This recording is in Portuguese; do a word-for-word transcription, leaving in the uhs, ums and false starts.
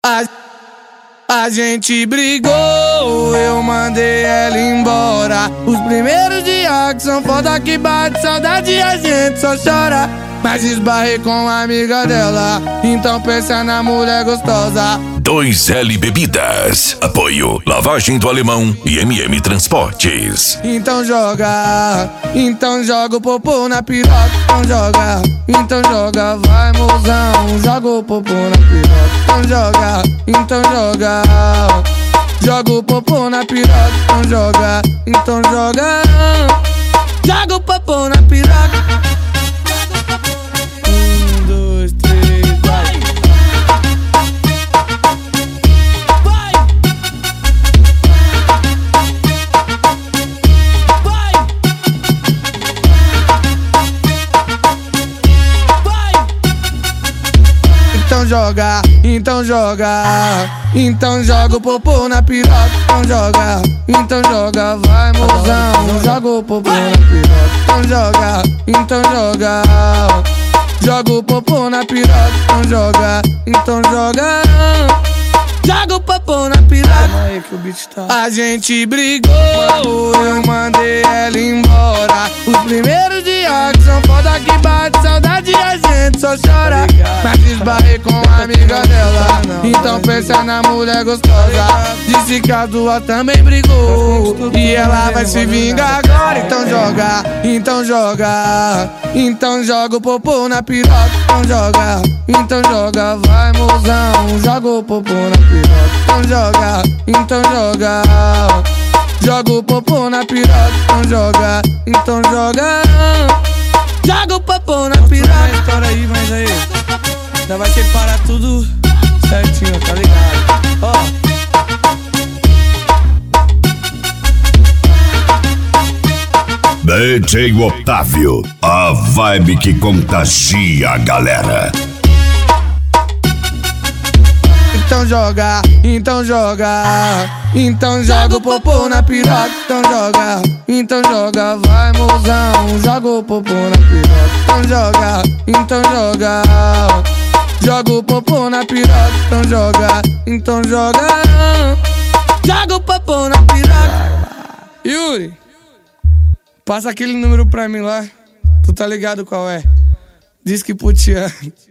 A, a gente brigou, eu mandei ela embora. Os primeiros dias que são foda que bate saudade e a gente só chora. Mas esbarrei com a amiga dela, então pensa na mulher gostosa. dois L Bebidas, apoio Lavagem do Alemão e M M Transportes. Então joga, então joga o popô na piroca. Então joga, então joga, vai mozão, joga o popô na piroca. Então joga, então joga, joga o popô na piroca. Então joga, então joga, joga o popô na piroca. Então joga, então joga, então joga o popô na piroca. Então joga, então joga, vai mozão, joga o popô na piroca. Então joga, então joga, joga o popô na piroca. Então joga, então joga, joga o popô na piroca. A gente brigou, eu mandei ela embora. Os primeiros dias que são foda que bate saudade e a gente só chora. Mas esbarrei com a amiga dela, então pensa na mulher gostosa. Disse que a duas também brigou e ela vai se vingar agora. Então joga, então joga, então joga o popô na piroca. Então joga, então joga, vai mozão, joga o popô na piroca. Então joga, então joga, joga o popô na piroca. Então joga, então joga, joga o popô na piroca. História aí, mas aí já vai separar tudo certinho, tá ligado? Ó. D J Otávio, a vibe que contagia a galera. Então joga, então joga, então joga o popô na piroca. Então joga, então joga, vai mozão, joga o popô na piroca. Então joga, então joga, joga o popô na piroca. Então joga, então joga, joga o popô na piroca. Yuri, passa aquele número pra mim lá, tu tá ligado qual é? Diz que putiano.